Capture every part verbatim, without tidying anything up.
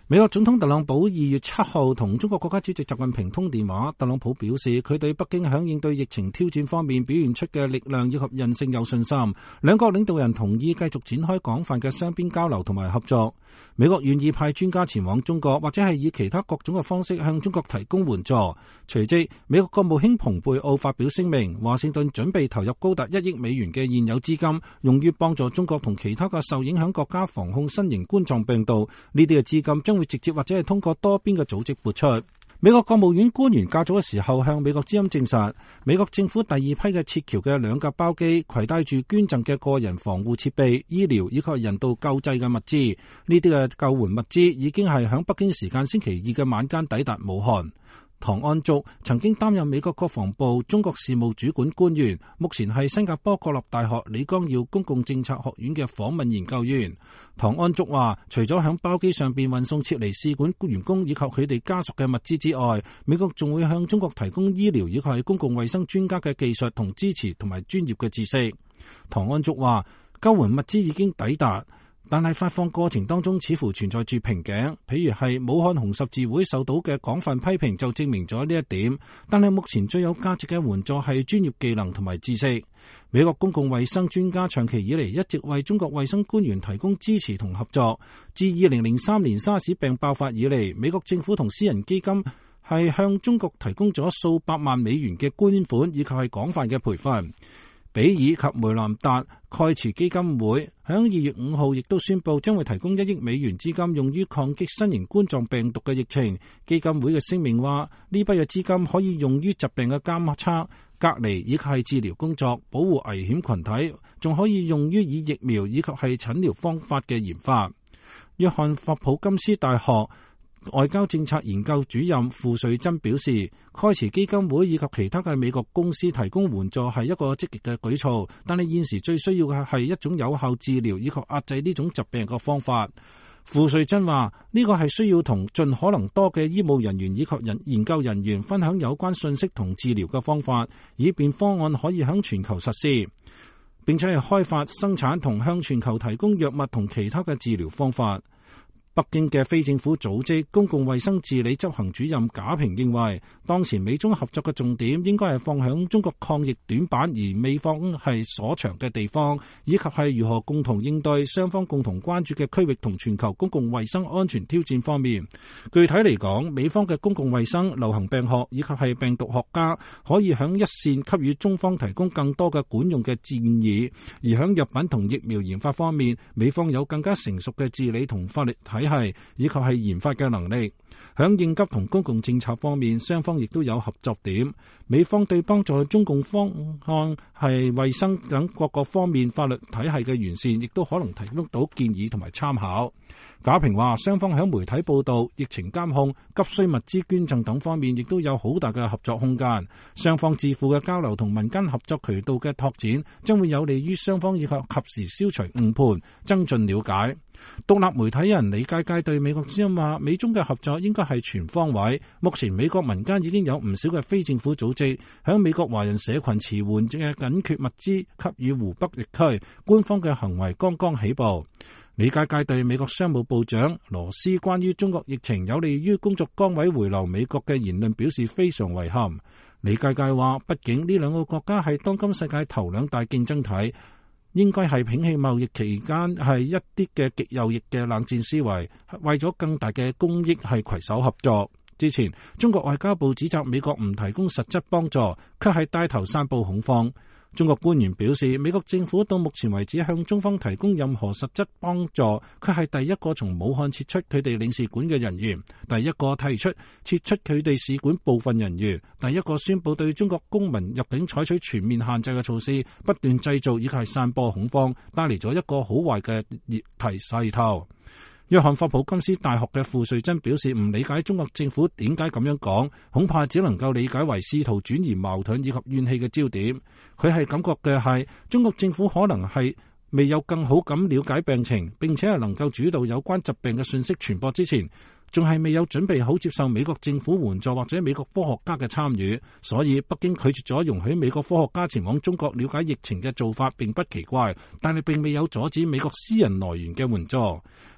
美國總統特朗普二月七號同中國國家主席習近平通電話，特朗普表示佢對北京響應對疫情挑戰方面表現出嘅力量以及韌性有信心。兩國領導人同意繼續展開廣泛嘅雙邊交流同埋合作。美國願意派專家前往中國，或者係以其他各種嘅方式向中國提供援助。隨即，美國國務卿蓬佩奧發表聲明，華盛頓準備投入高達一億美元嘅現有資金，用於幫助中國同其他嘅受影響國家防控新型冠狀病毒。呢啲嘅資金將會直接或者係通過多邊嘅組織撥出。美國國務院官員較早嘅時候向美國之音證實，美國政府第二批嘅撤僑嘅兩架包機攜帶住捐贈嘅個人防護設備、醫療以及人道救濟嘅物資。呢啲嘅救援物資已經係響北京時間星期二嘅晚間抵達武漢。唐安竹曾經擔任美國國防部中國事務主管官員，目前係新加坡國立大學李光耀公共政策學院嘅訪問研究員。唐安竹話，除咗響包機上邊運送撤離使館員工以及佢哋家屬嘅物資之外，美國仲會向中國提供醫療以及係公共衛生專家嘅技術同支持同埋專業嘅知識。唐安竹話，救援物資已經抵達，但係發放過程當中似乎存在住瓶頸，譬如係武漢紅十字會受到嘅廣泛批評就證明咗呢一點。但係目前最有價值嘅援助係專業技能同埋知識。美國公共衛生專家長期以嚟一直為中國衛生官員提供支持同合作。自二零零三年沙士病爆發以嚟，美國政府同私人基金係向中國提供咗數百萬美元嘅捐款，以及係廣泛嘅培訓。比爾及梅蘭達蓋茨基金會響二月五號亦都宣布將會提供一億美元資金用於抗擊新型冠狀病毒嘅疫情。基金會嘅聲明話，呢筆嘅資金可以用於疾病嘅監測、隔離以及係治療工作，保護危險群體，仲可以用於以疫苗以及係診療方法嘅研發。約翰霍普金斯大學外交政策研究主任傅瑞珍表示，蓋茨基金會以及其他嘅美國公司提供援助係一個積極嘅舉措，但係現時最需要嘅係一種有效治療以及壓制呢種疾病嘅方法。傅瑞珍話，呢個係需要同盡可能多嘅醫務人員以及人研究人員分享有關信息同治療嘅方法，以便方案可以響全球實施，並且係開發、生產同向全球提供藥物同其他嘅治療方法。北京嘅非政府組織公共衛生治理執行主任賈平認為，當前美中合作嘅重點應該係放響中國抗疫短板而美方係所長嘅地方，以及係如何共同應對雙方共同關注嘅區域同全球公共衛生安全挑戰方面。具體嚟講，美方嘅公共衛生、流行病學以及係病毒學家可以響一線給予中方提供更多嘅管用嘅建議，而響藥品同疫苗研發方面，美方有更加成熟嘅治理同法律體系係以及係研發嘅能力。響應急同公共政策方面，雙方亦都有合作點。美方對幫助中共方案係衛生等各個方面法律體系嘅完善，亦都可能提供到建議同埋參考。賈平話，雙方響媒體報道、疫情監控、急需物資捐贈等方面，亦都有好大嘅合作空間。雙方智庫嘅交流同民間合作渠道嘅拓展，將會有利於雙方以及及時消除誤判，增進了解。獨立媒體人李佳佳對美國之音話，美中嘅合作應該係全方位。目前美國民間已經有唔少嘅非政府組織響美國華人社群馳援嘅緊缺物資給予湖北疫區，官方嘅行為剛剛起步。李佳佳對美國商務部長羅斯關於中國疫情有利於工作崗位回流美國嘅言論表示非常遺憾。李佳佳話，畢竟呢兩個國家係當今世界頭兩大競爭體，應該係摒棄貿易期間係一啲嘅極右翼嘅冷戰思維，為咗更大嘅公益係攜手合作。之前中國外交部指責美國唔提供實質幫助，卻係帶頭散布恐慌。中國官員表示，美國政府到目前為止向中方提供任何實質幫助，佢係第一個從武漢撤出佢哋領事館嘅人員，第一個提出撤出佢哋使館部分人員，第一個宣布對中國公民入境採取全面限制嘅措施，不斷製造以及係散播恐慌，帶嚟咗一個好壞嘅熱題勢頭。約翰霍普金斯大學嘅傅瑞珍表示，唔理解中國政府點解咁樣講，恐怕只能夠理解為試圖轉移矛盾以及怨氣嘅焦點。佢係感覺嘅係中國政府可能係未有更好咁了解病情，並且係能夠主導有關疾病嘅信息傳播之前，仲係未有準備好接受美國政府援助或者美國科學家嘅參與，所以北京拒絕咗容許美國科學家前往中國了解疫情嘅做法並不奇怪，但係並未有阻止美國私人來源嘅援助。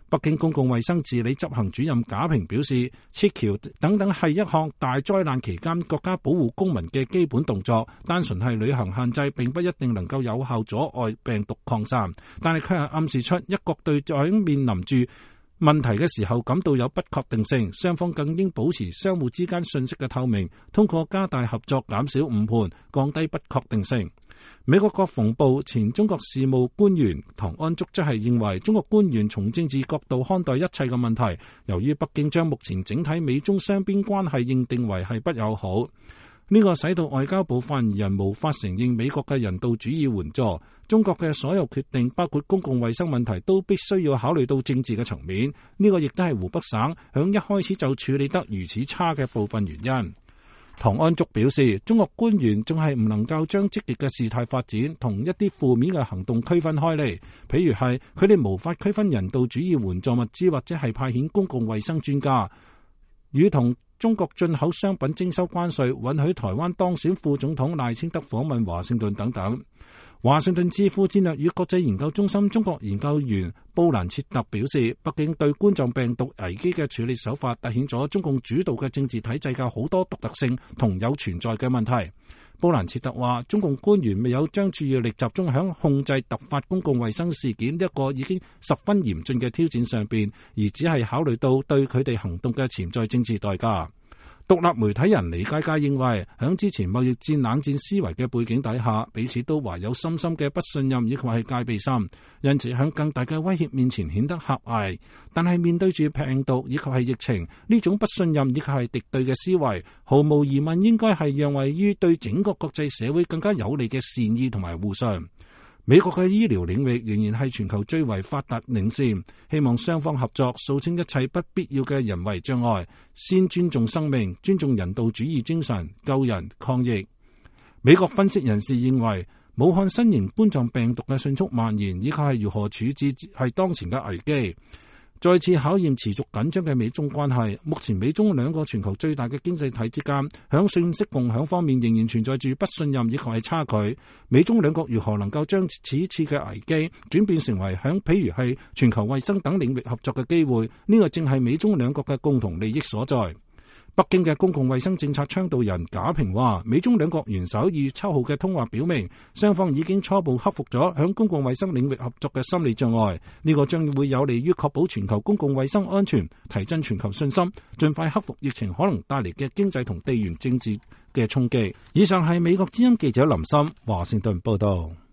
北京公共衛生治理執行主任賈平表示，撤僑等等係一項大災難期間國家保護公民嘅基本動作，單純係旅行限制並不一定能夠有效阻礙病毒擴散，但係卻係暗示出一國對在面臨住問題嘅時候感到有不確定性，雙方更應保持相互之間信息嘅透明，通過加大合作減少誤判，降低不確定性。美國國防部前中國事務官員唐安竹則係認為，中國官員從政治角度看待一切嘅問題，由於北京將目前整體美中雙邊關係認定為係不友好，呢、這個使到外交部發言人無法承認美國嘅人道主義援助。中國嘅所有決定，包括公共衛生問題，都必須要考慮到政治嘅層面。呢、這個亦都係湖北省響一開始就處理得如此差嘅部分原因。唐安竹表示，中國官員仲係唔能夠將積極嘅事態發展同一啲負面嘅行動區分開嚟，譬如係佢哋無法區分人道主義援助物資或者係派遣公共衛生專家，與同中國進口商品徵收關稅，允許台灣當選副總統賴清德訪問華盛頓等等。華盛頓智庫戰略與國際研究中心中國研究員布蘭切特表示，北京對冠狀病毒危機嘅處理手法凸顯咗中共主導嘅政治體制嘅好多獨特性同有存在嘅問題。布蘭切特話，中共官員未有將注意力集中喺控制突發公共衛生事件呢一個已經十分嚴峻嘅挑戰上邊，而只係考慮到對佢哋行動嘅潛在政治代價。獨立媒體人李佳佳認為，喺之前貿易戰冷戰思維嘅背景底下，彼此都懷有深深嘅不信任以及係戒備心，因此喺更大嘅威脅面前顯得狹隘。但係面對住病毒以及係疫情呢種不信任以及係敵對嘅思維，毫無疑問應該係讓位於對整個國際社會更加有利嘅善意同埋互信。美國嘅醫療領域仍然係全球最為發達領先，希望雙方合作掃清一切不必要嘅人為障礙，先尊重生命，尊重人道主義精神，救人抗疫。美國分析人士認為，武漢新型冠狀病毒嘅迅速蔓延，以及係如何處置係當前嘅危機，再次考驗持續緊張嘅美中關係。目前美中兩個全球最大嘅經濟體之間，響信息共享方面仍然存在住不信任以及係差距。美中兩國如何能夠將此次嘅危機轉變成為響譬如係全球衛生等領域合作嘅機會，呢、這個正係美中兩國嘅共同利益所在。北京嘅公共衛生政策倡導人賈平話，美中兩國元首二月七號嘅通話表明，雙方已經初步克服咗響公共衛生領域合作嘅心理障礙，呢、這個將會有利於確保全球公共衛生安全，提振全球信心，盡快克服疫情可能帶嚟嘅經濟同地緣政治嘅衝擊。以上係美國之音記者林森華盛頓報道。